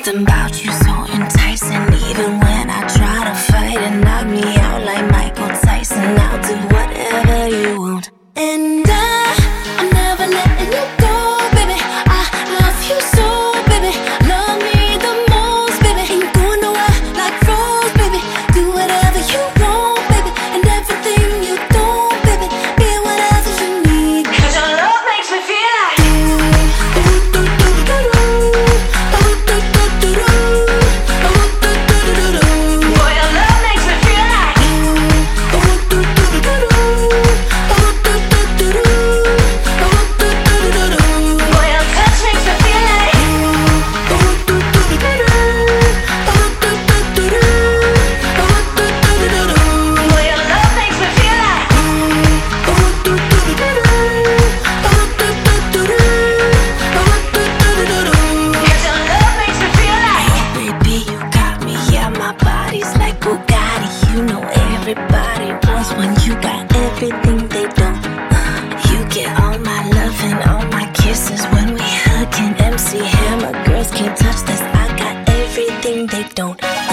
Something about you so enticing. Even when I try to fight and knock me out like Michael Tyson, I'll do whatever you want. And I'm never letting you go, baby. I love you so, baby. Love me the most, baby. Ain't going nowhere like Rose, baby. Do whatever you want, baby. And everything you don't, baby. Be whatever you need. 'Cause your love makes me feel like boy, your love makes me feel like boy, your touch makes me feel like boy, your love makes me feel like cause your love makes me feel like baby, you got me, yeah, my body's like Bugatti. You know everybody wants when you got everything they don't. You get all my love and all my kisses when we hug and MC Hammer. Girls can't touch this, I got everything they don't.